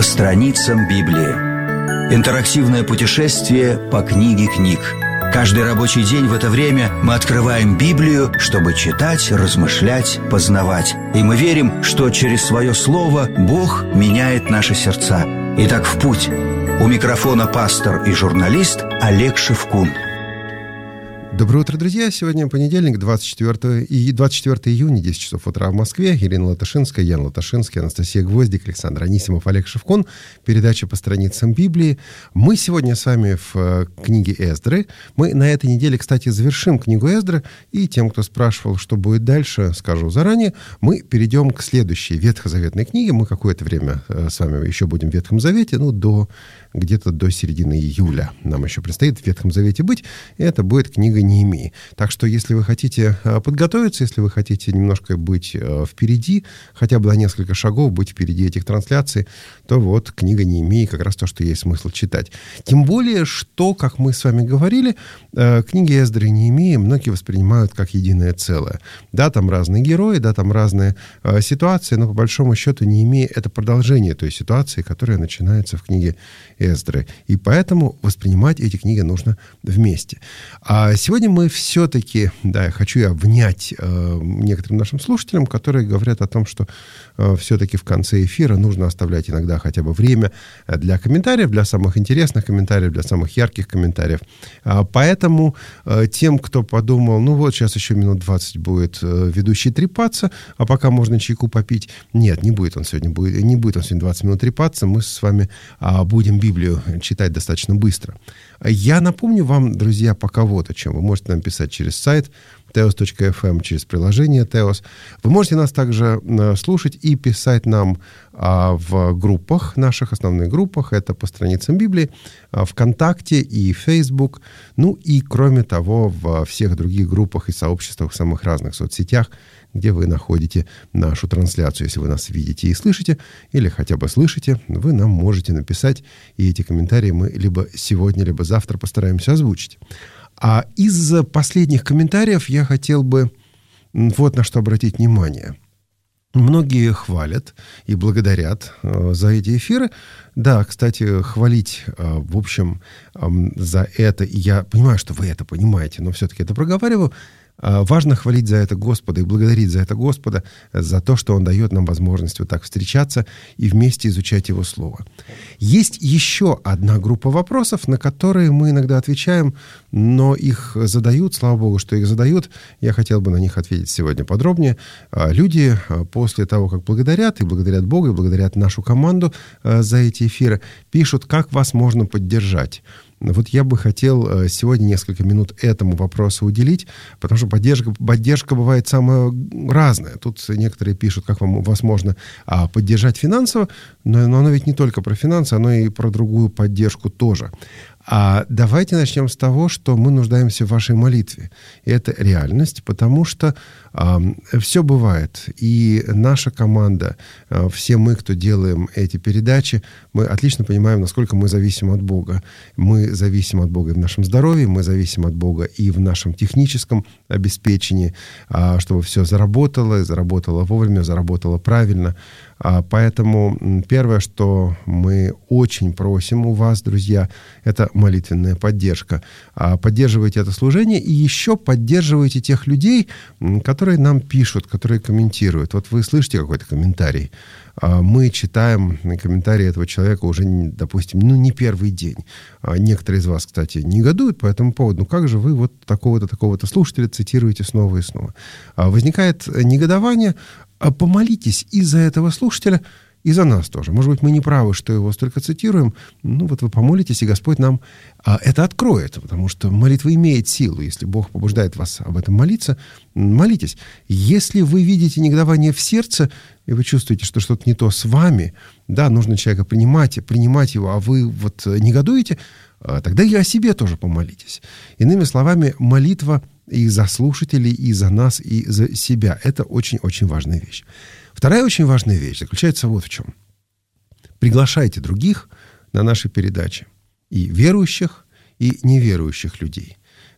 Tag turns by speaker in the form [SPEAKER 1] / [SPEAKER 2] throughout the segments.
[SPEAKER 1] страницам Библии. Интерактивное путешествие по книге книг. Каждый рабочий день в это время мы открываем Библию, чтобы читать, размышлять, познавать. И мы верим, что через свое слово Бог меняет наши сердца. Итак, в путь. У микрофона пастор и журналист Олег Шевкун.
[SPEAKER 2] Доброе утро, друзья! Сегодня понедельник, 24 июня, 10 часов утра в Москве. Ирина Латашинская, Ян Латашинский, Анастасия Гвоздик, Александр Анисимов, Олег Шевкун. Передача по страницам Библии. Мы сегодня с вами в книге Эздры. Мы на этой неделе, кстати, завершим книгу Эздры. И тем, кто спрашивал, что будет дальше, скажу заранее, мы перейдем к следующей ветхозаветной книге. Мы какое-то время с вами еще будем в Ветхом Завете, где-то до середины июля нам еще предстоит в Ветхом Завете быть. И это будет книга Неемии. Так что, если вы хотите подготовиться, если вы хотите немножко быть впереди, хотя бы на несколько шагов быть впереди этих трансляций, то вот книга Неемии как раз то, что есть смысл читать. Тем более, что, как мы с вами говорили, книги Эздры и Неемии многие воспринимают как единое целое. Да, там разные герои, да, там разные ситуации, но по большому счету Неемия — это продолжение той ситуации, которая начинается в книге Эздры. И поэтому воспринимать эти книги нужно вместе. А сегодня мы все-таки, я хочу внять некоторым нашим слушателям, которые говорят о том, что все-таки в конце эфира нужно оставлять иногда хотя бы время для комментариев, для самых интересных комментариев, для самых ярких комментариев. Поэтому тем, кто подумал, сейчас еще минут 20 будет ведущий трепаться, а пока можно чайку попить. Нет, не будет он сегодня 20 минут трепаться, мы с вами будем Библию читать достаточно быстро. Я напомню вам, друзья, пока вот о чем. Вы можете нам писать через сайт teos.fm, через приложение Teos. Вы можете нас также слушать и писать нам в группах, наших основных группах. Это по страницам Библии, ВКонтакте и Facebook. И, кроме того, во всех других группах и сообществах в самых разных соцсетях, где вы находите нашу трансляцию. Если вы нас видите и слышите, или хотя бы слышите, вы нам можете написать, и эти комментарии мы либо сегодня, либо завтра постараемся озвучить. А из последних комментариев я хотел бы вот на что обратить внимание. Многие хвалят и благодарят за эти эфиры. Да, кстати, хвалить, в общем, за это, и я понимаю, что вы это понимаете, но все-таки это проговариваю. Важно хвалить за это Господа и благодарить за это Господа, за то, что Он дает нам возможность вот так встречаться и вместе изучать Его Слово. Есть еще одна группа вопросов, на которые мы иногда отвечаем, но их задают, слава Богу, что их задают. Я хотел бы на них ответить сегодня подробнее. Люди после того, как благодарят, и благодарят Бога, и благодарят нашу команду за эти эфиры, пишут, как вас можно поддержать. Вот я бы хотел сегодня несколько минут этому вопросу уделить, потому что поддержка бывает самая разная. Тут некоторые пишут, как вас можно поддержать финансово, но оно ведь не только про финансы, оно и про другую поддержку тоже. Давайте начнем с того, что мы нуждаемся в вашей молитве. И это реальность, потому что все бывает. И наша команда, все мы, кто делаем эти передачи, мы отлично понимаем, насколько мы зависим от Бога. Мы зависим от Бога и в нашем здоровье, мы зависим от Бога и в нашем техническом обеспечении, чтобы все заработало вовремя, заработало правильно. Поэтому первое, что мы очень просим у вас, друзья, это молитвенная поддержка. Поддерживайте это служение и еще поддерживайте тех людей, которые нам пишут, которые комментируют. Вот вы слышите какой-то комментарий, мы читаем комментарии этого человека уже, допустим, не первый день. Некоторые из вас, кстати, негодуют по этому поводу. Как же вы вот такого-то слушателя цитируете снова и снова? Возникает негодование. Помолитесь и за этого слушателя, и за нас тоже. Может быть, мы не правы, что его столько цитируем. Вот вы помолитесь, и Господь нам это откроет, потому что молитва имеет силу. Если Бог побуждает вас об этом молиться, молитесь. Если вы видите негодование в сердце, и вы чувствуете, что что-то не то с вами, нужно человека принимать его, а вы негодуете, тогда и о себе тоже помолитесь. Иными словами, молитва и за слушателей, и за нас, и за себя. Это очень-очень важная вещь. Вторая очень важная вещь заключается вот в чем. Приглашайте других на наши передачи. И верующих, и неверующих людей.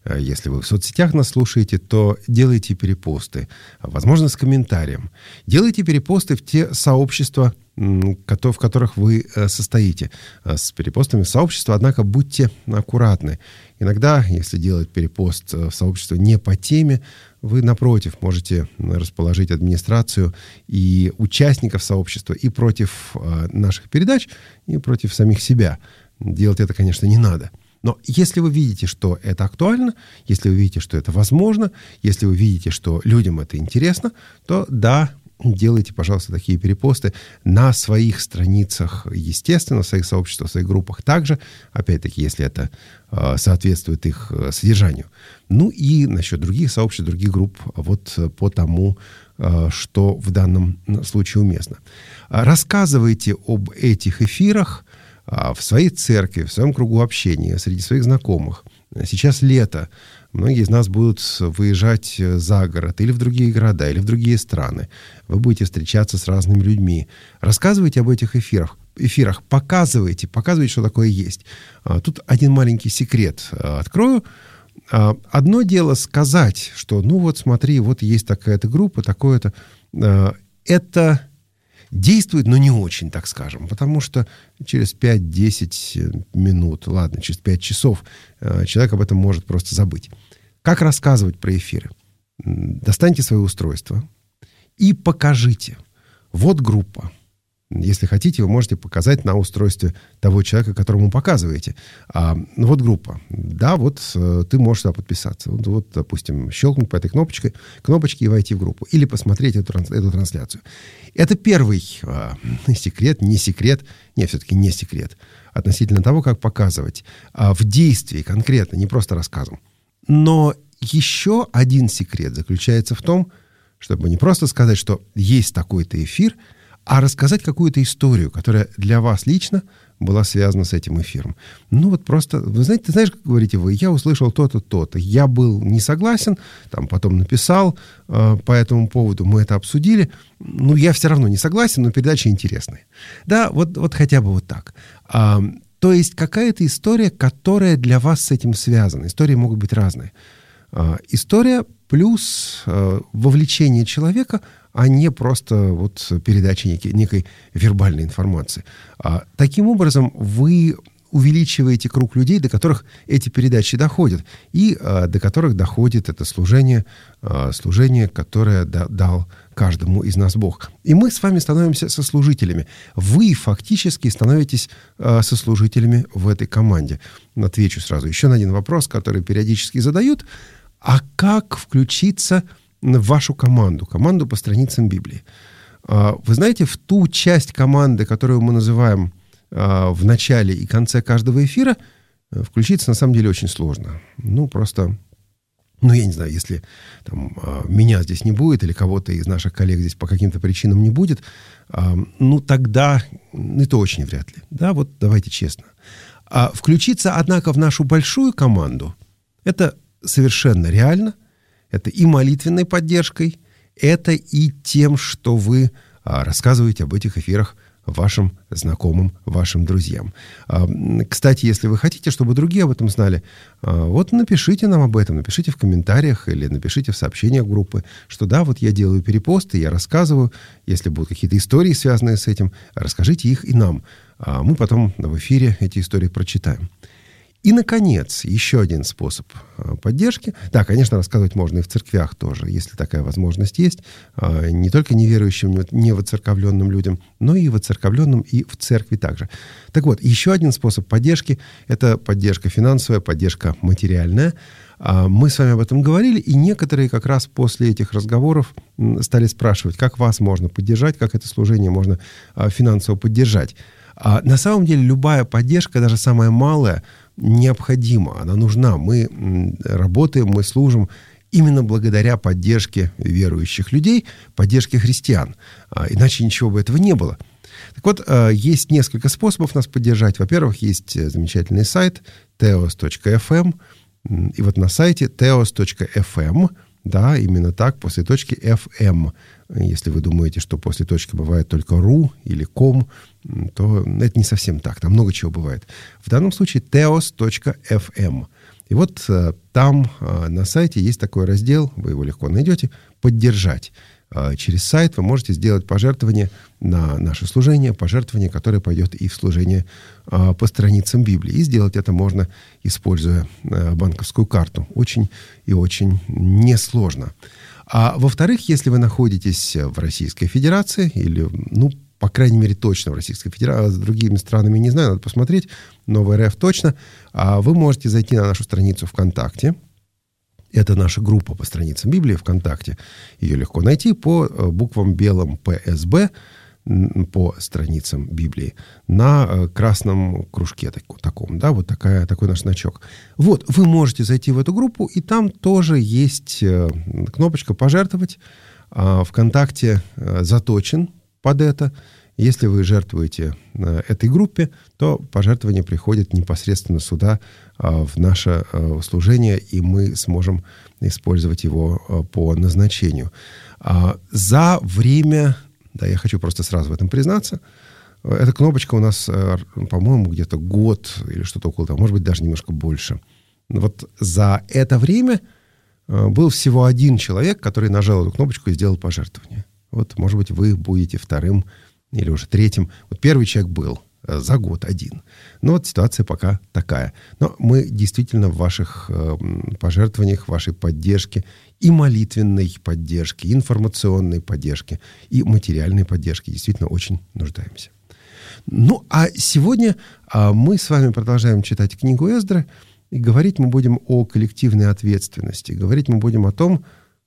[SPEAKER 2] Если вы в соцсетях нас слушаете, то делайте перепосты, возможно, с комментарием. Делайте перепосты в те сообщества, в которых вы состоите. С перепостами в сообщество, однако, будьте аккуратны. Иногда, если делать перепост в сообщество не по теме, вы, напротив, можете расположить администрацию и участников сообщества и против наших передач, и против самих себя. Делать это, конечно, не надо. Но если вы видите, что это актуально, если вы видите, что это возможно, если вы видите, что людям это интересно, то да, делайте, пожалуйста, такие перепосты на своих страницах, естественно, в своих сообществах, в своих группах также, опять-таки, если это соответствует их содержанию. Ну и насчет других сообществ, других групп, вот по тому, что в данном случае уместно. Рассказывайте об этих эфирах в своей церкви, в своем кругу общения, среди своих знакомых. Сейчас лето. Многие из нас будут выезжать за город или в другие города, или в другие страны. Вы будете встречаться с разными людьми. Рассказывайте об этих эфирах. Показывайте, что такое есть. Тут один маленький секрет открою. Одно дело сказать, что ну вот смотри, вот есть такая-то группа, такое-то. Это действует, но не очень, так скажем, потому что через 5-10 минут, ладно, через 5 часов человек об этом может просто забыть. Как рассказывать про эфиры? Достаньте свое устройство и покажите. Вот группа. Если хотите, вы можете показать на устройстве того человека, которому показываете. Вот группа. Да, вот ты можешь сюда подписаться. Вот, допустим, щелкнуть по этой кнопочке и войти в группу. Или посмотреть эту трансляцию. Это первый секрет, не секрет. Не, все-таки не секрет. Относительно того, как показывать. В действии конкретно, не просто рассказом. Но еще один секрет заключается в том, чтобы не просто сказать, что есть такой-то эфир, а рассказать какую-то историю, которая для вас лично была связана с этим эфиром. Ну вот просто, вы знаете, ты знаешь, как говорите вы, я услышал то-то, то-то, я был не согласен, там потом написал по этому поводу, мы это обсудили, ну я все равно не согласен, но передача интересная. Да, вот хотя бы вот так. То есть какая-то история, которая для вас с этим связана. Истории могут быть разные. История плюс вовлечение человека, а не просто вот передача некой вербальной информации. Таким образом, вы увеличиваете круг людей, до которых эти передачи доходят, и до которых доходит это служение, которое дал каждому из нас Бог. И мы с вами становимся сослужителями. Вы фактически становитесь сослужителями в этой команде. Отвечу сразу еще на один вопрос, который периодически задают. А как включиться в вашу команду по страницам Библии? Вы знаете, в ту часть команды, которую мы называем в начале и конце каждого эфира, включиться на самом деле очень сложно. Я не знаю, если меня здесь не будет или кого-то из наших коллег здесь по каким-то причинам не будет, тогда это очень вряд ли. Да, вот давайте честно. Включиться, однако, в нашу большую команду, это совершенно реально. Это и молитвенной поддержкой, это и тем, что вы рассказываете об этих эфирах вашим знакомым, вашим друзьям. Кстати, если вы хотите, чтобы другие об этом знали, вот напишите нам об этом, напишите в комментариях или напишите в сообщениях группы, что да, вот я делаю перепосты, я рассказываю, если будут какие-то истории, связанные с этим, расскажите их и нам. Мы потом в эфире эти истории прочитаем. И, наконец, еще один способ поддержки. Да, конечно, рассказывать можно и в церквях тоже, если такая возможность есть. Не только неверующим, не воцерковленным людям, но и воцерковленным, и в церкви также. Так вот, еще один способ поддержки – это поддержка финансовая, поддержка материальная. Мы с вами об этом говорили, и некоторые как раз после этих разговоров стали спрашивать, как вас можно поддержать, как это служение можно финансово поддержать. На самом деле любая поддержка, даже самая малая, необходима, она нужна. Мы работаем, мы служим именно благодаря поддержке верующих людей, поддержке христиан. Иначе ничего бы этого не было. Так вот, есть несколько способов нас поддержать. Во-первых, есть замечательный сайт teos.fm. И вот на сайте teos.fm, да, именно так, после точки FM. Если вы думаете, что после точки бывает только .ru или .com, то это не совсем так. Там много чего бывает. В данном случае teos.fm. И вот там на сайте есть такой раздел, вы его легко найдете, «Поддержать». Через сайт вы можете сделать пожертвование на наше служение, пожертвование, которое пойдет и в служение по страницам Библии. И сделать это можно, используя банковскую карту. Очень и очень несложно. А во-вторых, если вы находитесь в Российской Федерации или, по крайней мере, точно в Российской Федерации, с другими странами не знаю, надо посмотреть, но в РФ точно, вы можете зайти на нашу страницу ВКонтакте. Это наша группа по страницам Библии ВКонтакте. Ее легко найти по буквам белым ПСБ по страницам Библии на красном кружке таком, да, вот такой наш значок. Вот, вы можете зайти в эту группу, и там тоже есть кнопочка «Пожертвовать». ВКонтакте заточен под это. Если вы жертвуете этой группе, то пожертвование приходит непосредственно сюда, в наше служение, и мы сможем использовать его по назначению. За время, я хочу просто сразу в этом признаться, эта кнопочка у нас, по-моему, где-то год или что-то около того, может быть, даже немножко больше. Вот за это время был всего один человек, который нажал эту кнопочку и сделал пожертвование. Вот, может быть, вы будете вторым или уже третьим. Вот первый человек был за год один. Но вот ситуация пока такая. Но мы действительно в ваших пожертвованиях, в вашей поддержке, и молитвенной поддержке, и информационной поддержке, и материальной поддержке действительно очень нуждаемся. А сегодня мы с вами продолжаем читать книгу Эздры, и говорить мы будем о коллективной ответственности. Говорить мы будем о том,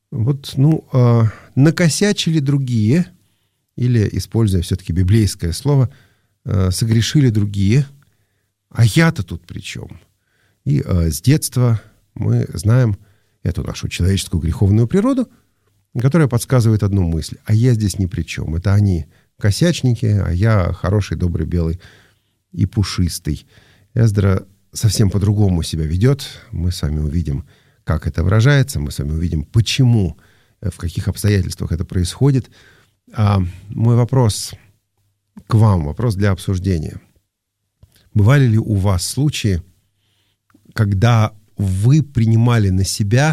[SPEAKER 2] накосячили другие, или, используя все-таки библейское слово, согрешили другие, а я-то тут при чем? И с детства мы знаем эту нашу человеческую греховную природу, которая подсказывает одну мысль: а я здесь ни при чем. Это они косячники, а я хороший, добрый, белый и пушистый. Эздра совсем по-другому себя ведет. Мы с вами увидим, как это выражается, мы с вами увидим, почему, в каких обстоятельствах это происходит. Мой вопрос к вам, вопрос для обсуждения. Бывали ли у вас случаи, когда вы принимали на себя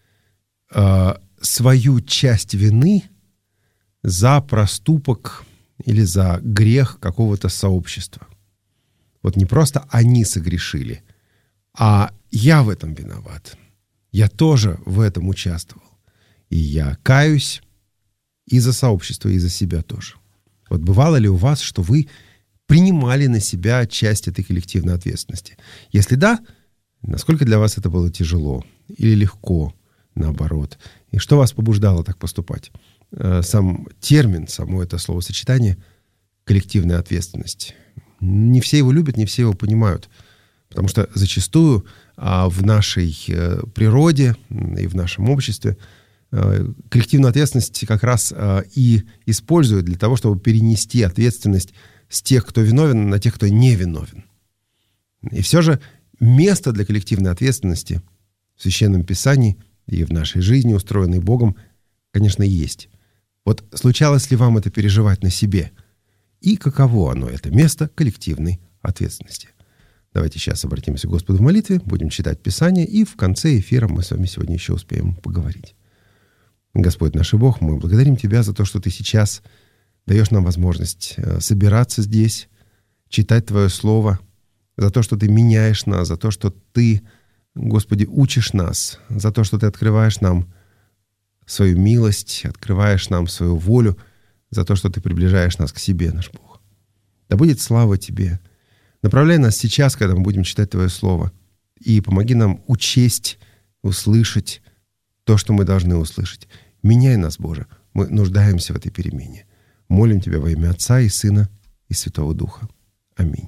[SPEAKER 2] свою часть вины за проступок или за грех какого-то сообщества? Вот не просто они согрешили, а я в этом виноват. Я тоже в этом участвовал. И я каюсь и за сообщество, и за себя тоже. Вот бывало ли у вас, что вы принимали на себя часть этой коллективной ответственности? Если да, насколько для вас это было тяжело или легко, наоборот? И что вас побуждало так поступать? Сам термин, само это словосочетание «коллективная ответственность». Не все его любят, не все его понимают. Потому что зачастую в нашей природе и в нашем обществе коллективную ответственность как раз и используют для того, чтобы перенести ответственность с тех, кто виновен, на тех, кто не виновен. И все же место для коллективной ответственности в Священном Писании и в нашей жизни, устроенной Богом, конечно, есть. Вот случалось ли вам это переживать на себе? И каково оно, это место коллективной ответственности? Давайте сейчас обратимся к Господу в молитве, будем читать Писание, и в конце эфира мы с вами сегодня еще успеем поговорить. Господь наш и Бог, мы благодарим Тебя за то, что Ты сейчас даешь нам возможность собираться здесь, читать Твое Слово, за то, что Ты меняешь нас, за то, что Ты, Господи, учишь нас, за то, что Ты открываешь нам свою милость, открываешь нам свою волю, за то, что Ты приближаешь нас к себе, наш Бог. Да будет слава Тебе. Направляй нас сейчас, когда мы будем читать Твое Слово, и помоги нам учесть, услышать то, что мы должны услышать. Меняй нас, Боже. Мы нуждаемся в этой перемене. Молим Тебя во имя Отца и Сына и Святого Духа. Аминь.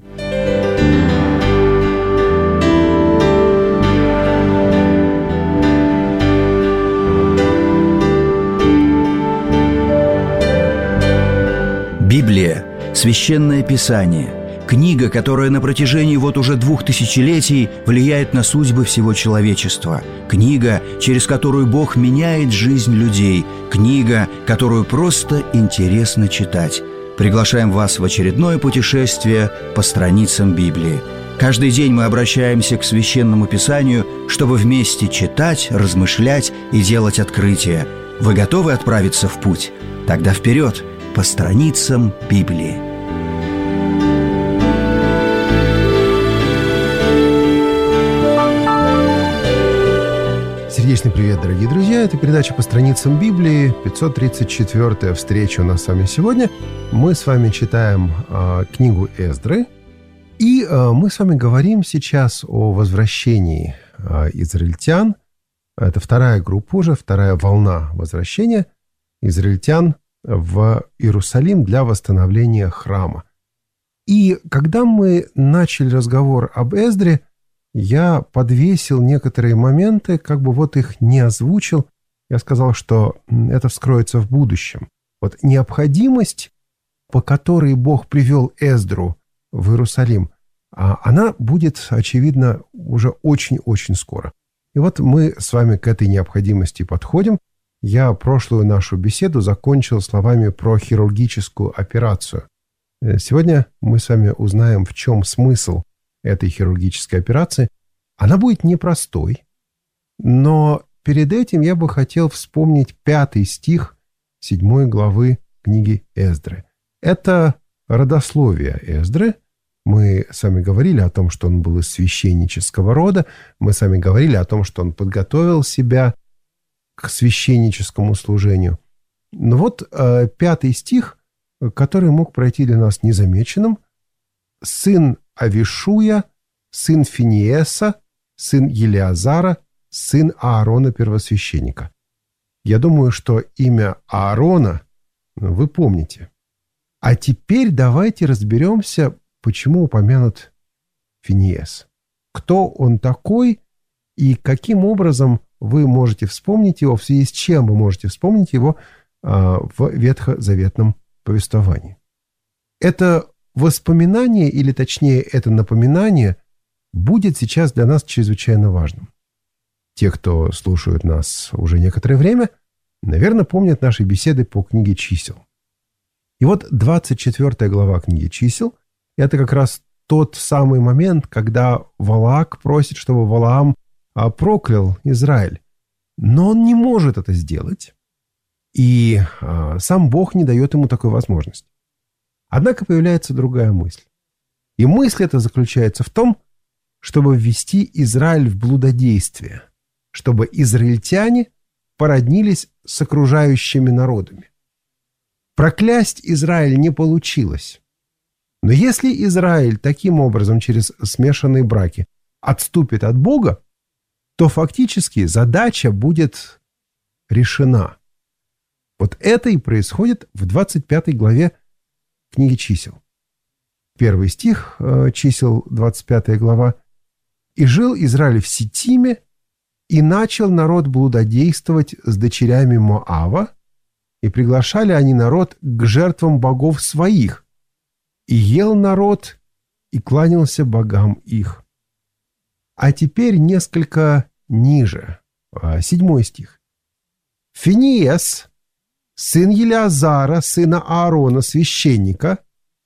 [SPEAKER 1] Библия – священное писание, книга, которая на протяжении уже 2000 летий влияет на судьбы всего человечества, книга, через которую Бог меняет жизнь людей, книга, которую просто интересно читать. Приглашаем вас в очередное путешествие по страницам Библии. Каждый день мы обращаемся к Священному Писанию, чтобы вместе читать, размышлять и делать открытия. Вы готовы отправиться в путь? Тогда вперед, по страницам Библии.
[SPEAKER 2] Сердечный привет, дорогие друзья! Это передача «По страницам Библии», 534-я встреча у нас с вами сегодня. Мы с вами читаем книгу Эздры, и мы с вами говорим сейчас о возвращении израильтян. Это вторая группа уже, вторая волна возвращения израильтян в Иерусалим для восстановления храма. И когда мы начали разговор об Эздре, я подвесил некоторые моменты, как бы вот их не озвучил. Я сказал, что это вскроется в будущем. Вот необходимость, по которой Бог привел Эздру в Иерусалим, она будет, очевидно, уже очень-очень скоро. И вот мы с вами к этой необходимости подходим. Я прошлую нашу беседу закончил словами про хирургическую операцию. Сегодня мы с вами узнаем, в чем смысл этой хирургической операции. Она будет непростой, но перед этим я бы хотел вспомнить 5 стих 7 главы книги Эздры. Это родословие Эздры. Мы с вами говорили о том, что он был из священнического рода. Мы с вами говорили о том, что он подготовил себя к священническому служению. Но вот 5 стих, который мог пройти для нас незамеченным. «Сын Авишуя, сын Финиеса, сын Елиазара, сын Аарона первосвященника». Я думаю, что имя Аарона вы помните. А теперь давайте разберемся, почему упомянут Финиес. Кто он такой и каким образом вы можете вспомнить его, в связи с чем вы можете вспомнить его в ветхозаветном повествовании. Это воспоминание, или точнее это напоминание, будет сейчас для нас чрезвычайно важным. Те, кто слушают нас уже некоторое время, наверное, помнят наши беседы по книге «Чисел». И вот 24 глава книги «Чисел» — это как раз тот самый момент, когда Валаак просит, чтобы Валаам проклял Израиль. Но он не может это сделать, и сам Бог не дает ему такой возможности. Однако появляется другая мысль. И мысль эта заключается в том, чтобы ввести Израиль в блудодействие, чтобы израильтяне породнились с окружающими народами. Проклясть Израиль не получилось. Но если Израиль таким образом через смешанные браки отступит от Бога, то фактически задача будет решена. Вот это и происходит в 25 главе книги «Чисел». 1 стих, «Чисел», 25 глава. «И жил Израиль в Ситиме, и начал народ блудодействовать с дочерями Моава, и приглашали они народ к жертвам богов своих, и ел народ, и кланялся богам их». А теперь несколько ниже, 7 стих. «Финиес, сын Елиазара, сына Аарона, священника,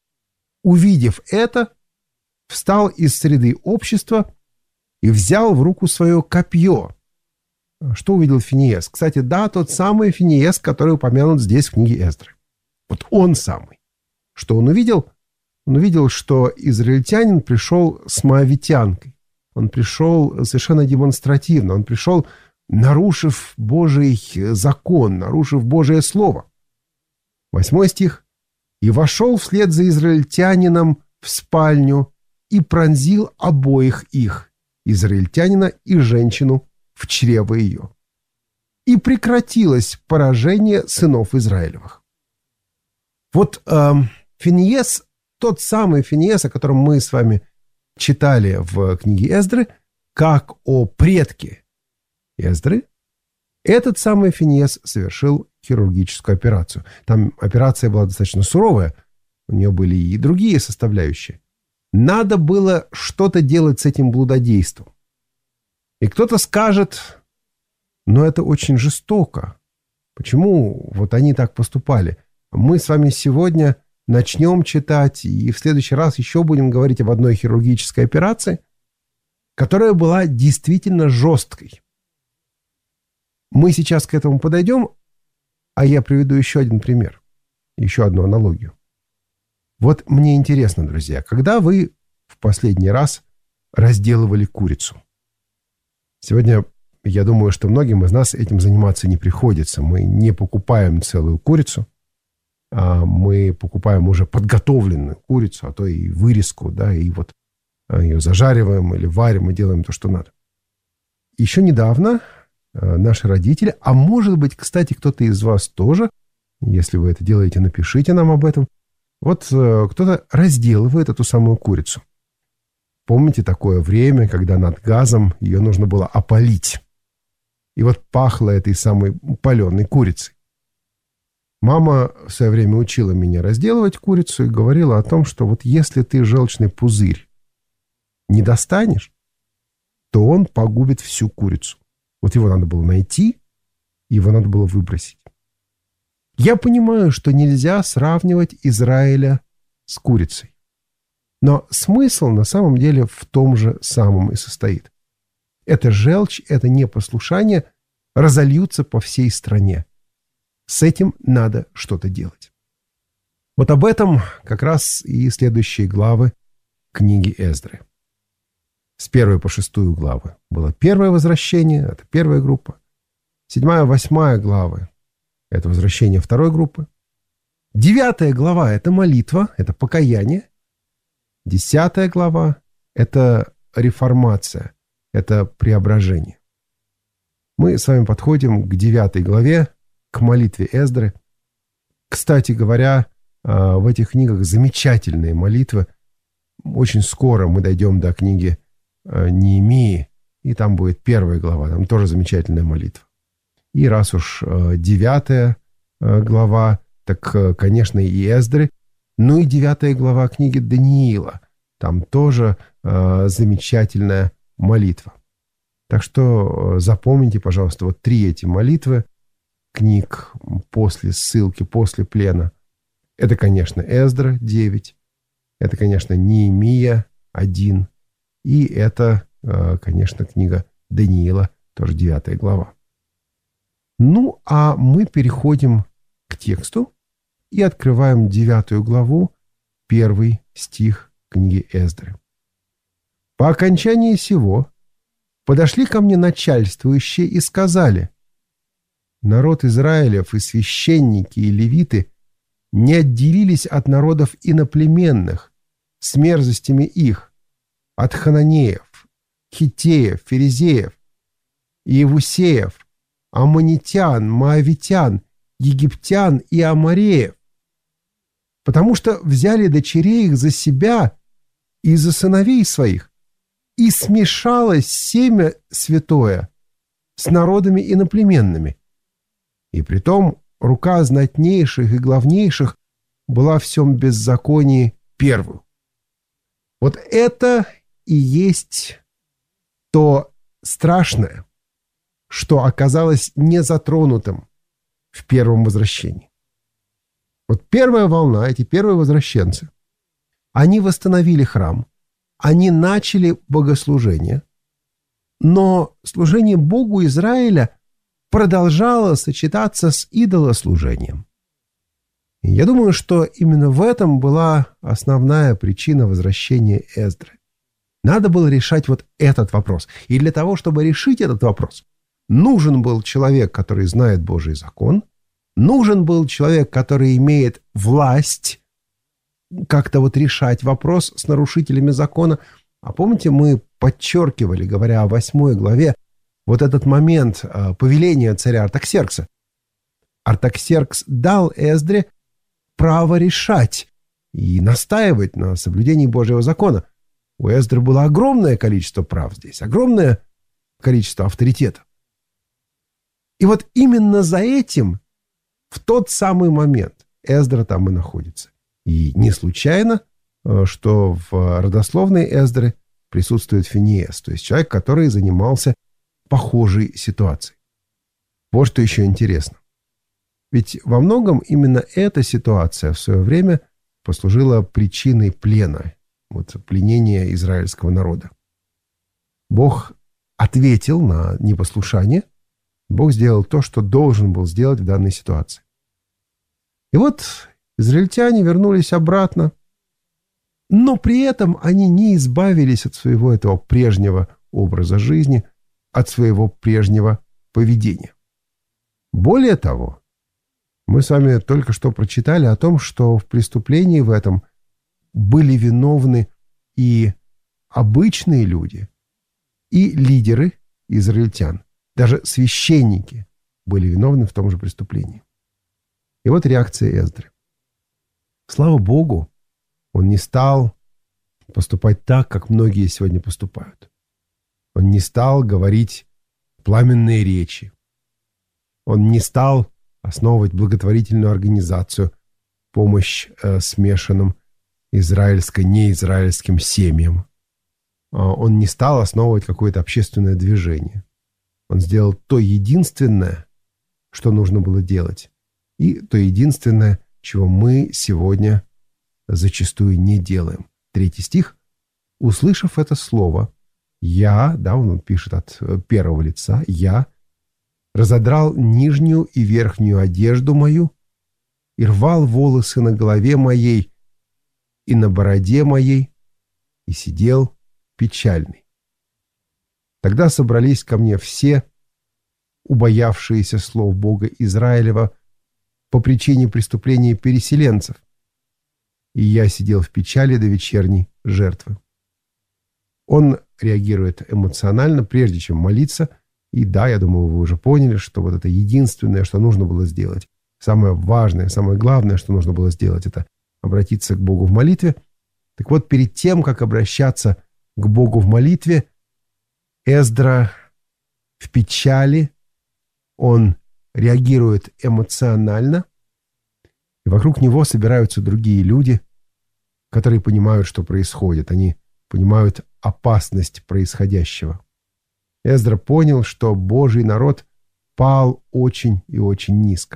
[SPEAKER 2] увидев это, встал из среды общества и взял в руку свое копье». Что увидел Финиес? Кстати, да, тот самый Финиес, который упомянут здесь в книге Эздры. Вот он самый. Что он увидел? Он увидел, что израильтянин пришел с моавитянкой. Он пришел совершенно демонстративно. Он пришел, нарушив Божий закон, нарушив Божие слово. 8 стих. «И вошел вслед за израильтянином в спальню и пронзил обоих их, израильтянина и женщину, в чрево ее. И прекратилось поражение сынов Израилевых». Вот Финиес, тот самый Финиес, о котором мы с вами читали в книге Эздры, как о предке Эздры, этот самый Финиес совершил хирургическую операцию. Там операция была достаточно суровая, у нее были и другие составляющие. Надо было что-то делать с этим блудодейством. И кто-то скажет, но это очень жестоко. Почему вот они так поступали? Мы с вами сегодня начнем читать, и в следующий раз еще будем говорить об одной хирургической операции, которая была действительно жесткой. Мы сейчас к этому подойдем, а я приведу еще один пример, еще одну аналогию. Вот мне интересно, друзья, когда вы в последний раз разделывали курицу? Сегодня, я думаю, что многим из нас этим заниматься не приходится. Мы не покупаем целую курицу, а мы покупаем уже подготовленную курицу, а то и вырезку, да, и вот ее зажариваем или варим и делаем то, что надо. Еще недавно наши родители, а может быть, кстати, кто-то из вас тоже, если вы это делаете, напишите нам об этом, вот кто-то разделывает эту самую курицу. Помните такое время, когда над газом ее нужно было опалить? И вот пахло этой самой паленой курицей. Мама в свое время учила меня разделывать курицу и говорила о том, что вот если ты желчный пузырь не достанешь, то он погубит всю курицу. Вот его надо было найти, его надо было выбросить. Я понимаю, что нельзя сравнивать Израиля с курицей. Но смысл на самом деле в том же самом и состоит. Эта желчь, это непослушание разольются по всей стране. С этим надо что-то делать. Вот об этом как раз и следующие главы книги Эздры. С 1 по 6 главы было первое возвращение, это первая группа. 7-8 главы – это возвращение второй группы. 9 глава – это молитва, это покаяние. 10 глава – это реформация, это преображение. Мы с вами подходим к 9 главе, к молитве Эздры. Кстати говоря, в этих книгах замечательные молитвы. Очень скоро мы дойдем до книги Неемии, и там будет 1 глава, там тоже замечательная молитва. И раз уж 9 глава, так, конечно, и Эздры, ну и 9 глава книги Даниила, там тоже замечательная молитва. Так что запомните, пожалуйста, вот 3 эти молитвы книг после ссылки, после плена. Это, конечно, Эздра 9, это, конечно, Неемия 1, и это, конечно, книга Даниила, тоже 9 глава. Ну, а мы переходим к тексту и открываем 9 главу, 1 стих книги Эздры. «По окончании сего подошли ко мне начальствующие и сказали: народ Израилев и священники и левиты не отделились от народов иноплеменных с мерзостями их, от хананеев, хиттеев, ферезеев, иевусеев, аммонитян, моавитян, египтян и амореев, потому что взяли дочерей их за себя и за сыновей своих, и смешалось семя святое с народами иноплеменными. И притом рука знатнейших и главнейших была в всем беззаконии первую». Вот это и есть то страшное, что оказалось незатронутым в первом возвращении. Вот первая волна, эти первые возвращенцы, они восстановили храм, они начали богослужение, но служение Богу Израиля продолжало сочетаться с идолослужением. И я думаю, что именно в этом была основная причина возвращения Эздры. Надо было решать вот этот вопрос. И для того, чтобы решить этот вопрос, нужен был человек, который знает Божий закон, нужен был человек, который имеет власть как-то вот решать вопрос с нарушителями закона. А помните, мы подчеркивали, говоря о 8 главе, вот этот момент повеления царя Артаксеркса. Артаксеркс дал Эздре право решать и настаивать на соблюдении Божьего закона. У Эздры было огромное количество прав здесь, огромное количество авторитета. И вот именно за этим в тот самый момент Эздра там и находится. И не случайно, что в родословной Эздры присутствует Финеас, то есть человек, который занимался похожей ситуацией. Вот что еще интересно. Ведь во многом именно эта ситуация в свое время послужило причиной плена, пленения израильского народа. Бог ответил на непослушание. Бог сделал то, что должен был сделать в данной ситуации. И израильтяне вернулись обратно, но при этом они не избавились от своего этого прежнего образа жизни, от своего прежнего поведения. Более того, мы с вами только что прочитали о том, что в преступлении в этом были виновны и обычные люди, и лидеры израильтян, даже священники были виновны в том же преступлении. И реакция Эздры. Слава Богу, он не стал поступать так, как многие сегодня поступают. Он не стал говорить пламенные речи. Он не стал основывать благотворительную организацию, помощь смешанным израильско-неизраильским семьям. Он не стал основывать какое-то общественное движение. Он сделал то единственное, что нужно было делать, и то единственное, чего мы сегодня зачастую не делаем. 3 стих. «Услышав это слово, я», он пишет от первого лица, «я разодрал нижнюю и верхнюю одежду мою и рвал волосы на голове моей и на бороде моей и сидел печальный. Тогда собрались ко мне все, убоявшиеся слов Бога Израилева по причине преступления переселенцев, и я сидел в печали до вечерней жертвы». Он реагирует эмоционально, прежде чем молиться. И да, я думаю, вы уже поняли, что это единственное, что нужно было сделать. Самое важное, самое главное, что нужно было сделать, это обратиться к Богу в молитве. Так перед тем, как обращаться к Богу в молитве, Эздра в печали, он реагирует эмоционально, и вокруг него собираются другие люди, которые понимают, что происходит. Они понимают опасность происходящего. Эздра понял, что Божий народ пал очень и очень низко.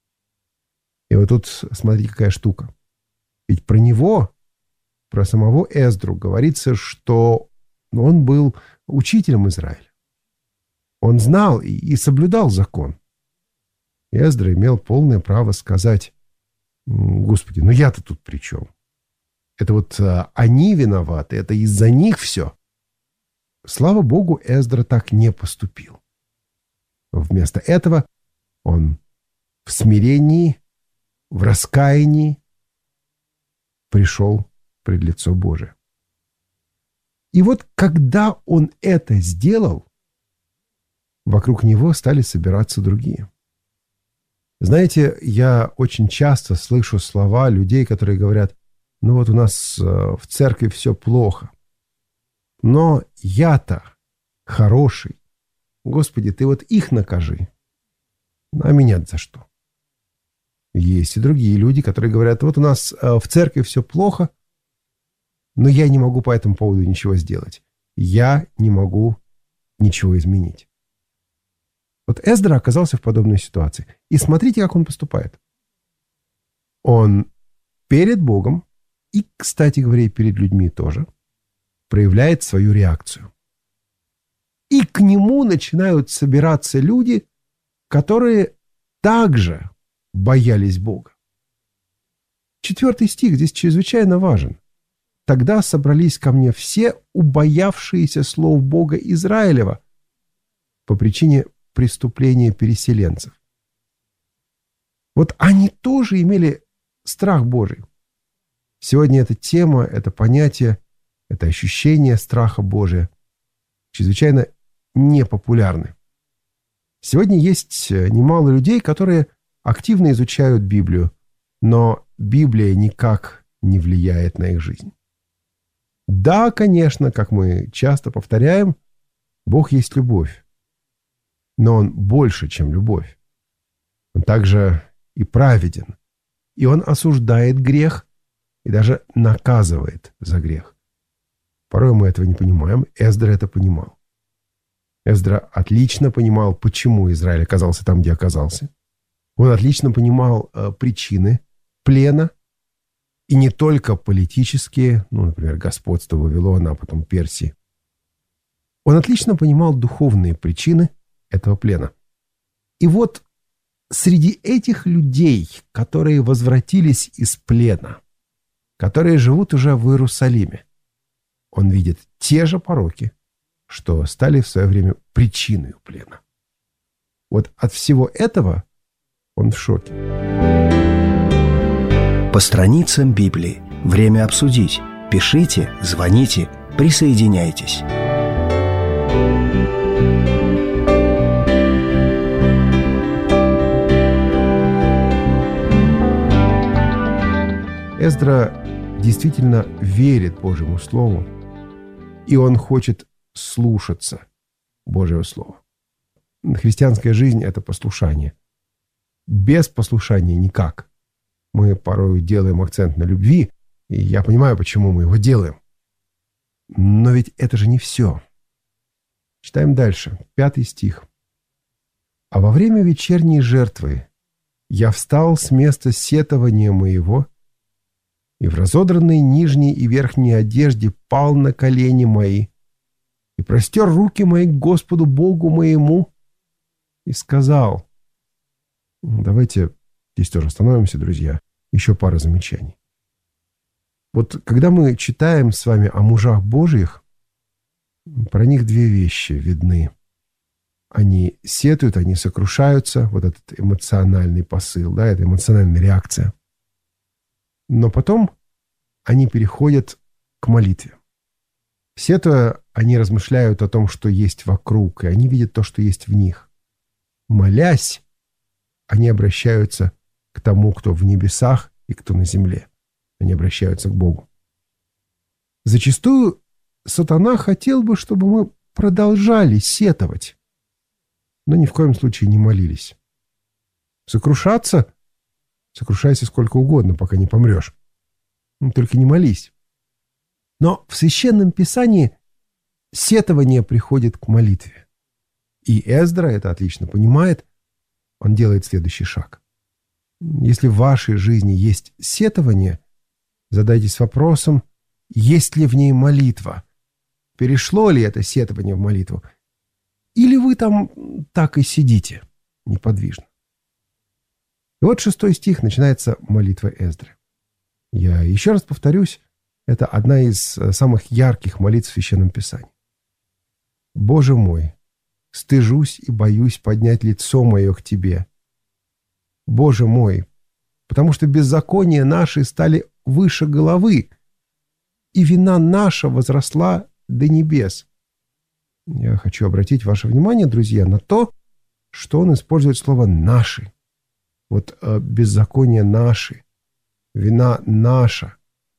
[SPEAKER 2] И тут смотрите, какая штука. Ведь про него, про самого Эздру говорится, что он был учителем Израиля. Он знал и соблюдал закон. Эздра имел полное право сказать: «Господи, я-то тут при чем? Это они виноваты, это из-за них все». Слава Богу, Эздра так не поступил. Вместо этого он в смирении, в раскаянии пришел пред лицо Божие. И когда он это сделал, вокруг него стали собираться другие. Знаете, я очень часто слышу слова людей, которые говорят: у нас в церкви все плохо. Но я-то хороший. Господи, ты их накажи. А меня за что? Есть и другие люди, которые говорят: у нас в церкви все плохо, но я не могу по этому поводу ничего сделать. Я не могу ничего изменить. Эздра оказался в подобной ситуации. И смотрите, как он поступает. Он перед Богом и, кстати говоря, перед людьми тоже проявляет свою реакцию. И к нему начинают собираться люди, которые также боялись Бога. 4 стих здесь чрезвычайно важен. «Тогда собрались ко мне все, убоявшиеся слов Бога Израилева по причине преступления переселенцев». Они тоже имели страх Божий. Сегодня эта тема, это понятие, это ощущение страха Божия чрезвычайно непопулярны. Сегодня есть немало людей, которые активно изучают Библию, но Библия никак не влияет на их жизнь. Да, конечно, как мы часто повторяем, Бог есть любовь, но Он больше, чем любовь. Он также и праведен, и Он осуждает грех и даже наказывает за грех. Порой мы этого не понимаем. Эздра это понимал. Эздра отлично понимал, почему Израиль оказался там, где оказался. Он отлично понимал причины плена И не только политические, например, господство Вавилона, а потом Персии. Он отлично понимал духовные причины этого плена. И вот среди этих людей, которые возвратились из плена, которые живут уже в Иерусалиме, он видит те же пороки, что стали в свое время причиной плена. Вот от всего этого он в шоке.
[SPEAKER 1] По страницам Библии. Время обсудить. Пишите, звоните, присоединяйтесь.
[SPEAKER 2] Эздра действительно верит Божьему Слову, и он хочет слушаться Божьего Слова. Христианская жизнь – это послушание. Без послушания никак. Мы порой делаем акцент на любви, и я понимаю, почему мы его делаем. Но ведь это же не все. Читаем дальше, 5 стих. «А во время вечерней жертвы я встал с места сетования моего, и в разодранной нижней и верхней одежде пал на колени мои, и простер руки мои к Господу Богу моему, и сказал». Давайте здесь тоже остановимся, друзья. Еще пара замечаний. Вот когда мы читаем с вами о мужах Божьих, про них две вещи видны. Они сетуют, они сокрушаются, вот этот эмоциональный посыл, да, это эмоциональная реакция. Но потом они переходят к молитве. Сетуя, они размышляют о том, что есть вокруг, и они видят то, что есть в них. Молясь, они обращаются к тому, кто в небесах и кто на земле. Они обращаются к Богу. Зачастую сатана хотел бы, чтобы мы продолжали сетовать, но ни в коем случае не молились. Сокрушаться? Сокрушайся сколько угодно, пока не помрешь. Только не молись. Но в Священном Писании сетование приходит к молитве. И Эздра это отлично понимает. Он делает следующий шаг. Если в вашей жизни есть сетование, задайтесь вопросом, есть ли в ней молитва? Перешло ли это сетование в молитву? Или вы там так и сидите неподвижно? И вот 6 стих начинается молитва Эздры. Я еще раз повторюсь, это одна из самых ярких молитв в Священном Писании. «Боже мой, стыжусь и боюсь поднять лицо мое к Тебе. Боже мой, потому что беззакония наши стали выше головы, и вина наша возросла до небес». Я хочу обратить ваше внимание, друзья, на то, что он использует слово «наши». Вот беззаконие наши, вина наша.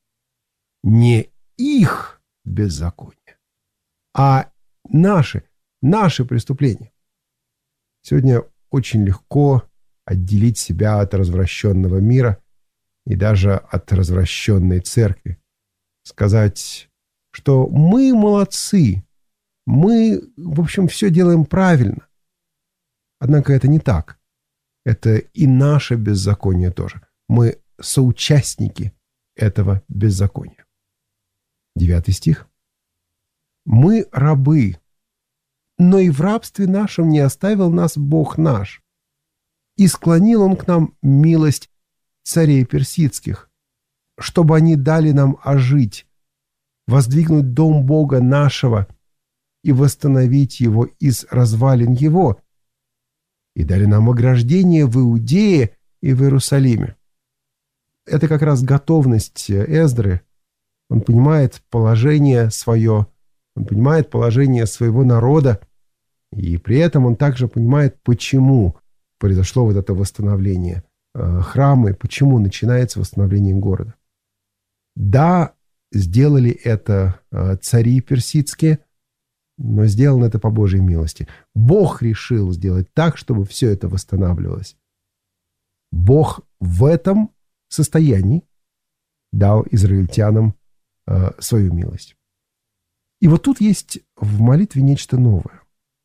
[SPEAKER 2] Не их беззаконие, а наши преступления. Сегодня очень легко отделить себя от развращенного мира и даже от развращенной церкви. Сказать, что мы молодцы, мы, в общем, все делаем правильно. Однако это не так. Это и наше беззаконие тоже. Мы соучастники этого беззакония. 9 стих. «Мы рабы, но и в рабстве нашем не оставил нас Бог наш, и склонил Он к нам милость царей персидских, чтобы они дали нам ожить, воздвигнуть дом Бога нашего и восстановить его из развалин его, и дали нам ограждение в Иудее и в Иерусалиме». Это как раз готовность Эздры. Он понимает положение свое, он понимает положение своего народа, и при этом он также понимает, почему произошло вот это восстановление храма и почему начинается восстановление города. Да, сделали это цари персидские, но сделано это по Божьей милости. Бог решил сделать так, чтобы все это восстанавливалось. Бог в этом состоянии дал израильтянам свою милость. И вот тут есть в молитве нечто новое.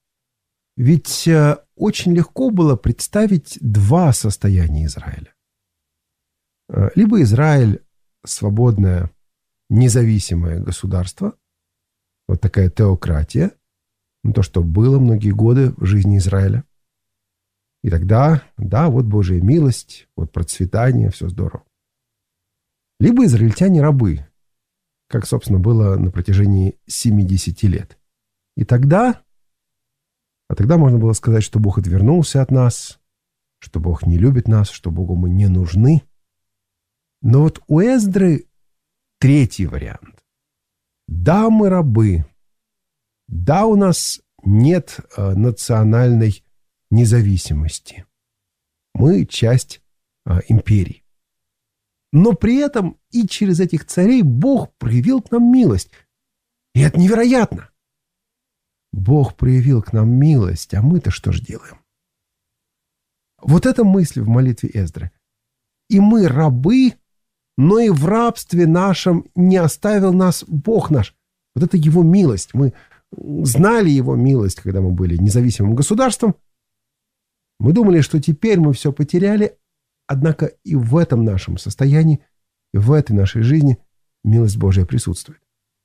[SPEAKER 2] Ведь очень легко было представить два состояния Израиля. Либо Израиль свободное, независимое государство, вот такая теократия, то, что было многие годы в жизни Израиля. И тогда, да, вот Божья милость, вот процветание, все здорово. Либо израильтяне рабы, как, собственно, было на протяжении 70 лет. И тогда можно было сказать, что Бог отвернулся от нас, что Бог не любит нас, что Богу мы не нужны. Но вот у Эздры третий вариант. Да, мы рабы. Да, у нас нет национальной независимости. Мы часть империи. Но при этом и через этих царей Бог проявил к нам милость. И это невероятно. Бог проявил к нам милость, а мы-то что ж делаем? Вот эта мысль в молитве Эздры. И мы рабы, но и в рабстве нашем не оставил нас Бог наш. Вот это Его милость. Мы знали Его милость, когда мы были независимым государством. Мы думали, что теперь мы все потеряли, однако и в этом нашем состоянии, и в этой нашей жизни милость Божья присутствует.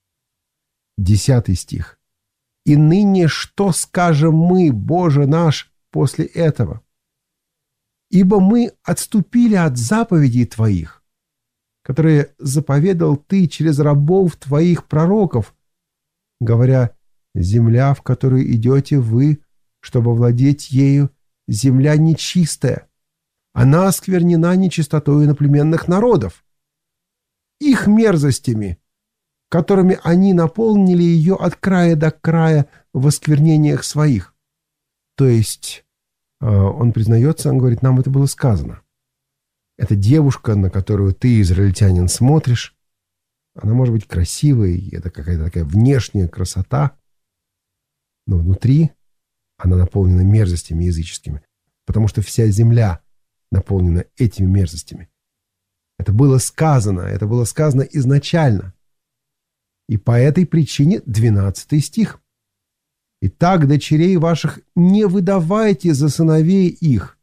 [SPEAKER 2] 10 стих. «И ныне что скажем мы, Боже наш, после этого? Ибо мы отступили от заповедей Твоих, которые заповедал Ты через рабов Твоих пророков, говоря, земля, в которую идете вы, чтобы владеть ею, земля нечистая, она осквернена нечистотою иноплеменных народов, их мерзостями, которыми они наполнили ее от края до края в осквернениях своих». То есть он признается, он говорит, нам это было сказано. Эта девушка, на которую ты, израильтянин, смотришь, она может быть красивой, это какая-то такая внешняя красота, но внутри она наполнена мерзостями языческими, потому что вся земля наполнена этими мерзостями. Это было сказано изначально. И по этой причине 12 стих. «Итак, дочерей ваших не выдавайте за сыновей их,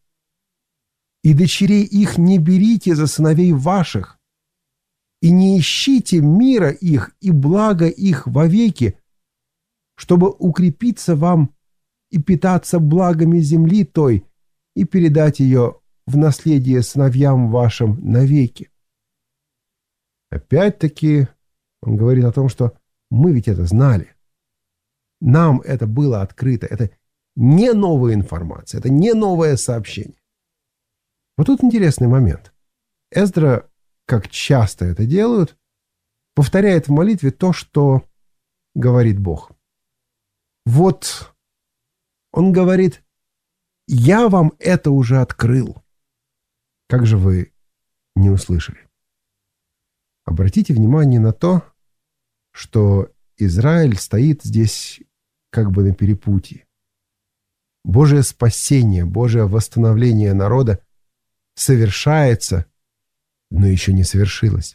[SPEAKER 2] и дочерей их не берите за сыновей ваших, и не ищите мира их и блага их вовеки, чтобы укрепиться вам и питаться благами земли той, и передать ее в наследие сыновьям вашим навеки». Опять-таки он говорит о том, что мы ведь это знали. Нам это было открыто. Это не новая информация, это не новое сообщение. Вот тут интересный момент. Эздра, как часто это делают, повторяет в молитве то, что говорит Бог. Вот он говорит, я вам это уже открыл. Как же вы не услышали? Обратите внимание на то, что Израиль стоит здесь как бы на перепутье. Божие спасение, Божие восстановление народа совершается, но еще не совершилось.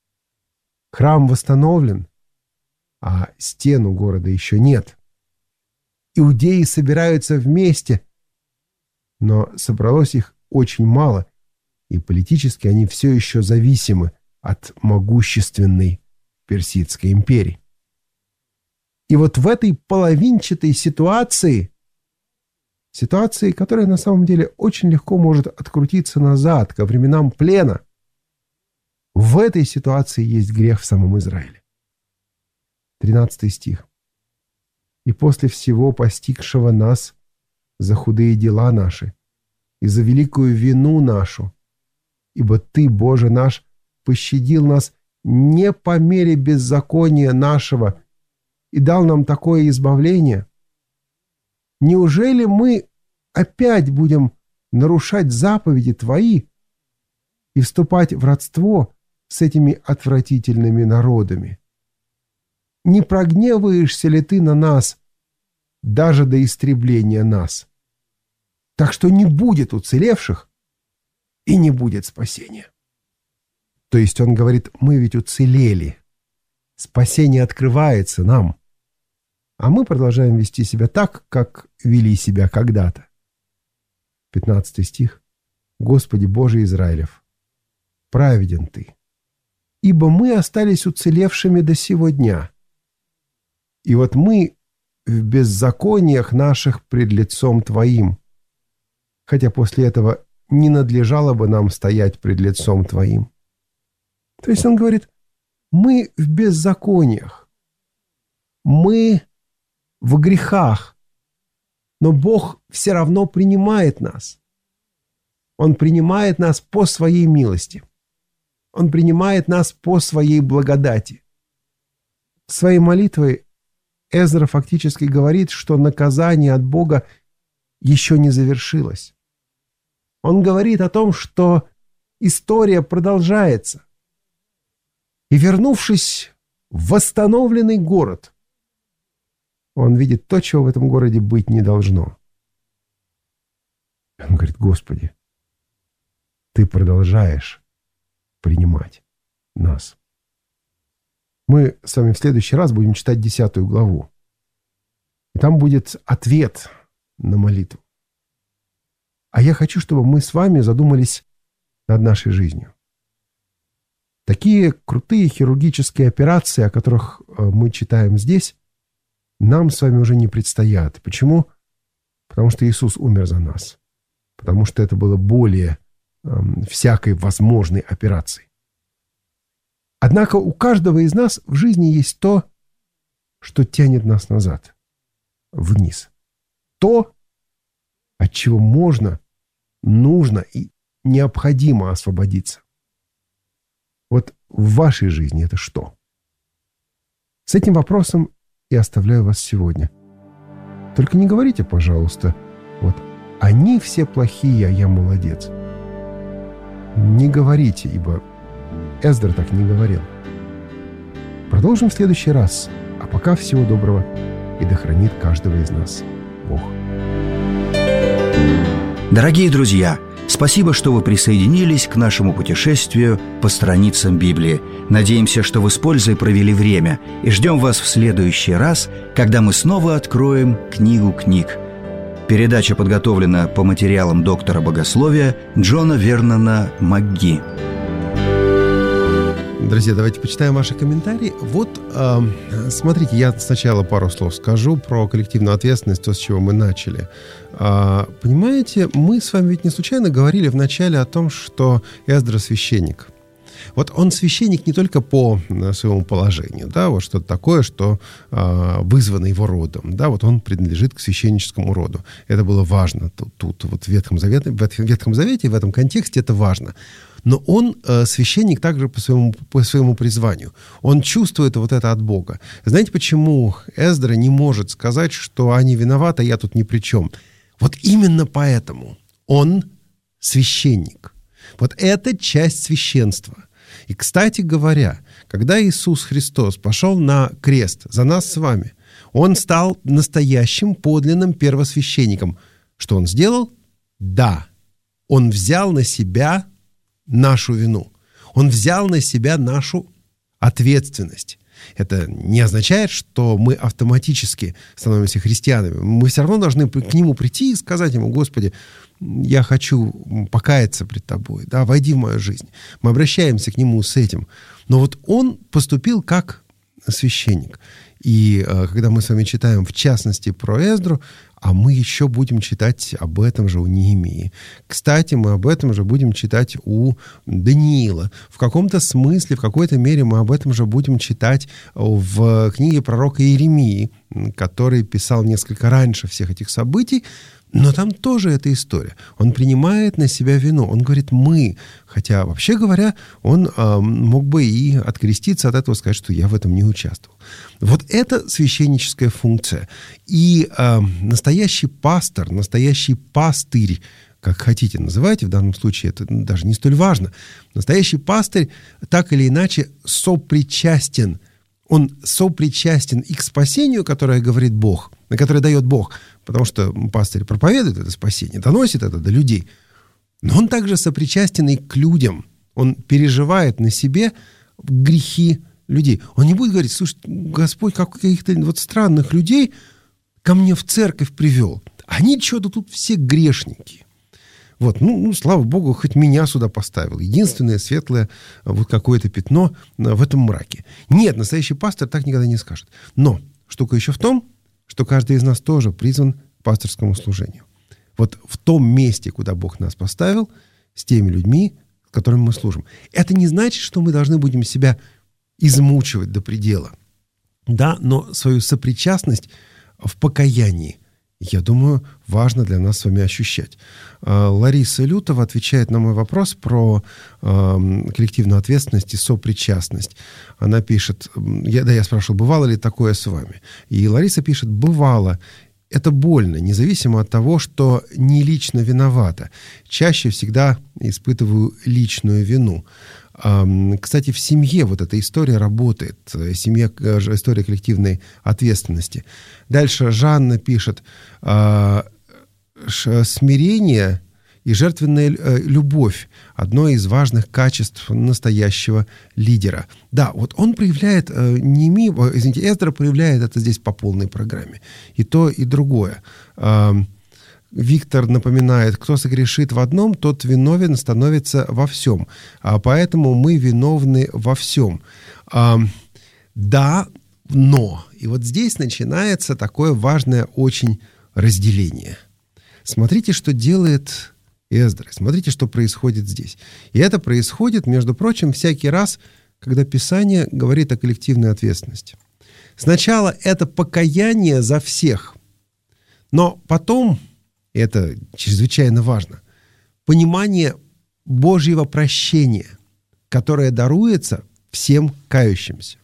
[SPEAKER 2] Храм восстановлен, а стену города еще нет. Иудеи собираются вместе, но собралось их очень мало, и политически они все еще зависимы от могущественной Персидской империи. И вот в этой половинчатой ситуации, которая на самом деле очень легко может открутиться назад, ко временам плена, в этой ситуации есть грех в самом Израиле. 13 стих. «И после всего постигшего нас за худые дела наши и за великую вину нашу, ибо Ты, Боже наш, пощадил нас не по мере беззакония нашего и дал нам такое избавление, неужели мы опять будем нарушать заповеди Твои и вступать в родство с этими отвратительными народами? Не прогневаешься ли Ты на нас даже до истребления нас? Так что не будет уцелевших и не будет спасения». То есть он говорит, мы ведь уцелели. Спасение открывается нам. А мы продолжаем вести себя так, как вели себя когда-то. 15 стих. «Господи Боже Израилев, праведен Ты, ибо мы остались уцелевшими до сего дня. И вот мы в беззакониях наших пред лицом Твоим, хотя после этого не надлежало бы нам стоять пред лицом Твоим». То есть он говорит, мы в беззакониях, мы в грехах, но Бог все равно принимает нас. Он принимает нас по своей милости. Он принимает нас по своей благодати. Своей молитвой Эзра фактически говорит, что наказание от Бога еще не завершилось. Он говорит о том, что история продолжается. И, вернувшись в восстановленный город, он видит то, чего в этом городе быть не должно. Он говорит: Господи, Ты продолжаешь принимать нас. Мы с вами в следующий раз будем читать 10 главу. И там будет ответ на молитву. А я хочу, чтобы мы с вами задумались над нашей жизнью. Такие крутые хирургические операции, о которых мы читаем здесь, нам с вами уже не предстоят. Почему? Потому что Иисус умер за нас. Потому что это было более всякой возможной операции. Однако у каждого из нас в жизни есть то, что тянет нас назад, вниз. То, от чего можно, нужно и необходимо освободиться. Вот в вашей жизни это что? С этим вопросом я оставляю вас сегодня. Только не говорите, пожалуйста, вот они все плохие, а я молодец. Не говорите, ибо Эздра так не говорил. Продолжим в следующий раз. А пока всего доброго, и да хранит каждого из нас Бог.
[SPEAKER 1] Дорогие друзья, спасибо, что вы присоединились к нашему путешествию по страницам Библии. Надеемся, что вы с пользой провели время, и ждем вас в следующий раз, когда мы снова откроем книгу книг. Передача подготовлена по материалам доктора богословия Джона Вернона МакГи.
[SPEAKER 2] Друзья, давайте почитаем ваши комментарии. Вот, смотрите, я сначала пару слов скажу про коллективную ответственность, то, с чего мы начали. Понимаете, мы с вами ведь не случайно говорили вначале о том, что Эздра священник. Вот он священник не только по своему положению, да, вот что-то такое, что вызвано его родом, да, вот он принадлежит к священническому роду. Это было важно тут вот в Ветхом Завете, в этом контексте это важно. Но он священник также по своему призванию. Он чувствует вот это от Бога. Знаете, почему Эздра не может сказать, что они виноваты, а я тут ни при чем? Вот именно поэтому он священник. Вот это часть священства. И, кстати говоря, когда Иисус Христос пошел на крест за нас с вами, Он стал настоящим подлинным первосвященником. Что Он сделал? Да, Он взял на себя нашу вину. Он взял на себя нашу ответственность. Это не означает, что мы автоматически становимся христианами. Мы все равно должны к Нему прийти и сказать Ему: Господи, я хочу покаяться пред Тобой, да, войди в мою жизнь. Мы обращаемся к Нему с этим. Но вот Он поступил как священник. И когда мы с вами читаем, в частности, про Эздру, а мы еще будем читать об этом же у Неемии. Кстати, мы об этом же будем читать у Даниила. В каком-то смысле, в какой-то мере мы об этом же будем читать в книге пророка Иеремии, который писал несколько раньше всех этих событий. Но там тоже эта история. Он принимает на себя вину. Он говорит «мы». Хотя, вообще говоря, он мог бы и откреститься от этого, сказать, что я в этом не участвовал. Вот это священническая функция. И настоящий пастор, настоящий пастырь, как хотите называйте, в данном случае это даже не столь важно. Настоящий пастырь так или иначе сопричастен. Он сопричастен и к спасению, которое говорит Бог, на которое дает Бог, потому что пастырь проповедует это спасение, доносит это до людей. Но он также сопричастен и к людям. Он переживает на себе грехи людей. Он не будет говорить: слушай, Господь каких-то вот странных людей ко мне в церковь привел. Они что-то тут все грешники. Вот, слава Богу, хоть меня сюда поставил. Единственное светлое вот какое-то пятно в этом мраке. Нет, настоящий пастор так никогда не скажет. Но штука еще в том, что каждый из нас тоже призван к пасторскому служению. Вот в том месте, куда Бог нас поставил, с теми людьми, с которыми мы служим. Это не значит, что мы должны будем себя измучивать до предела. Да, но свою сопричастность в покаянии, я думаю, важно для нас с вами ощущать. Лариса Лютова отвечает на мой вопрос про коллективную ответственность и сопричастность. Она пишет, я спрашивал, бывало ли такое с вами? И Лариса пишет, бывало. Это больно, независимо от того, что не лично виновата. Чаще всегда испытываю личную вину. Кстати, в семье вот эта история работает. История коллективной ответственности. Дальше Жанна пишет, смирение и жертвенная любовь – одно из важных качеств настоящего лидера. Да, вот он проявляет, Эздра проявляет это здесь по полной программе. И то, и другое. Виктор напоминает, кто согрешит в одном, тот виновен становится во всем. Поэтому мы виновны во всем. Да, но. И вот здесь начинается такое важное очень разделение. Смотрите, что делает Эздра. Смотрите, что происходит здесь. И это происходит, между прочим, всякий раз, когда Писание говорит о коллективной ответственности. Сначала это покаяние за всех. Но потом... Это чрезвычайно важно. Понимание Божьего прощения, которое даруется всем кающимся.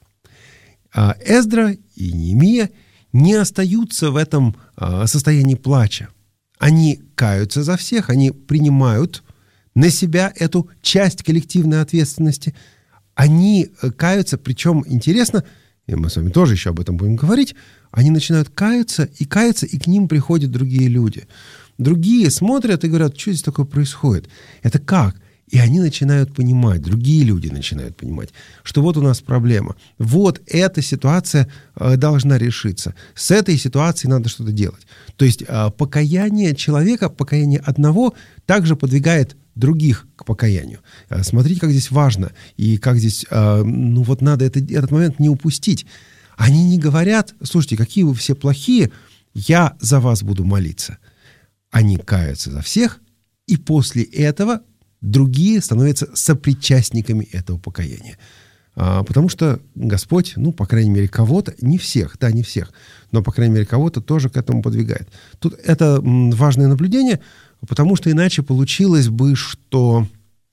[SPEAKER 2] Эздра и Неемия не остаются в этом состоянии плача. Они каются за всех, они принимают на себя эту часть коллективной ответственности. Они каются, причем интересно, и мы с вами тоже еще об этом будем говорить, они начинают каяться, и к ним приходят другие люди. Другие смотрят и говорят, что здесь такое происходит? Это как? И они начинают понимать, другие люди начинают понимать, что вот у нас проблема. Вот эта ситуация должна решиться. С этой ситуацией надо что-то делать. То есть покаяние человека, покаяние одного также подвигает других к покаянию. Смотрите, как здесь важно. И как здесь, надо этот момент не упустить. Они не говорят, слушайте, какие вы все плохие, я за вас буду молиться. Они каются за всех, и после этого другие становятся сопричастниками этого покаяния. Потому что Господь, по крайней мере, кого-то, не всех, но, по крайней мере, кого-то тоже к этому подвигает. Тут это важное наблюдение, потому что иначе получилось бы, что,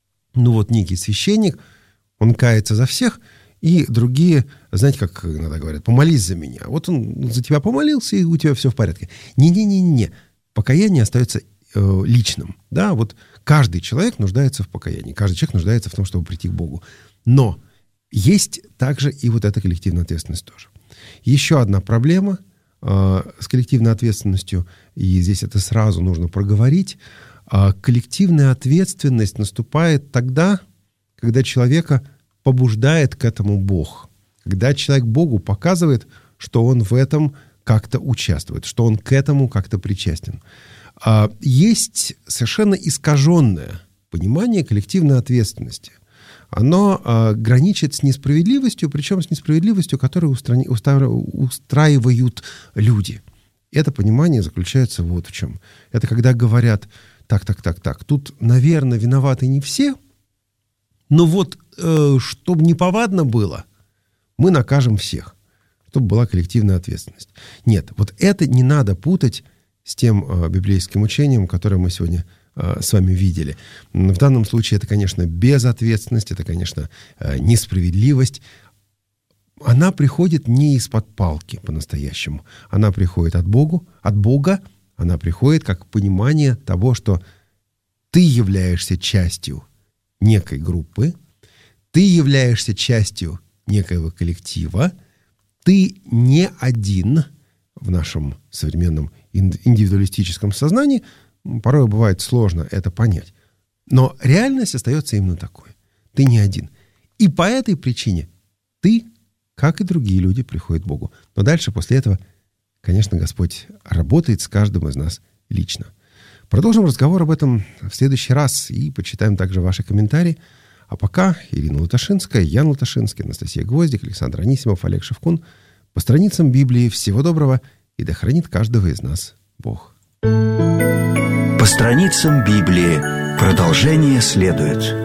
[SPEAKER 2] некий священник, он кается за всех, и другие, знаете, как иногда говорят, помолись за меня. Вот он за тебя помолился, и у тебя все в порядке. Не. Покаяние остается личным. Да? Вот каждый человек нуждается в покаянии. Каждый человек нуждается в том, чтобы прийти к Богу. Но есть также и вот эта коллективная ответственность тоже. Еще одна проблема с коллективной ответственностью, и здесь это сразу нужно проговорить. Коллективная ответственность наступает тогда, когда человека побуждает к этому Бог. Когда человек Богу показывает, что он в этом как-то участвует, что он к этому как-то причастен. Есть совершенно искаженное понимание коллективной ответственности. Оно граничит с несправедливостью, причем с несправедливостью, которую устраивают люди. Это понимание заключается вот в чем. Это когда говорят, так, тут, наверное, виноваты не все, но вот, чтобы неповадно было, мы накажем всех, чтобы была коллективная ответственность. Нет, вот это не надо путать с тем библейским учением, которое мы сегодня с вами видели. В данном случае это, конечно, безответственность, это, конечно, несправедливость. Она приходит не из-под палки по-настоящему. Она приходит от Бога, она приходит как понимание того, что ты являешься частью некой группы, ты являешься частью некоего коллектива, ты не один в нашем современном индивидуалистическом сознании. Порой бывает сложно это понять. Но реальность остается именно такой. Ты не один. И по этой причине ты, как и другие люди, приходят к Богу. Но дальше, после этого, конечно, Господь работает с каждым из нас лично. Продолжим разговор об этом в следующий раз и почитаем также ваши комментарии. А пока Ирина Латашинская, Ян Латашинский, Анастасия Гвоздик, Александр Анисимов, Олег Шевкун по страницам Библии. Всего доброго, и да хранит каждого из нас Бог.
[SPEAKER 1] По страницам Библии. Продолжение следует.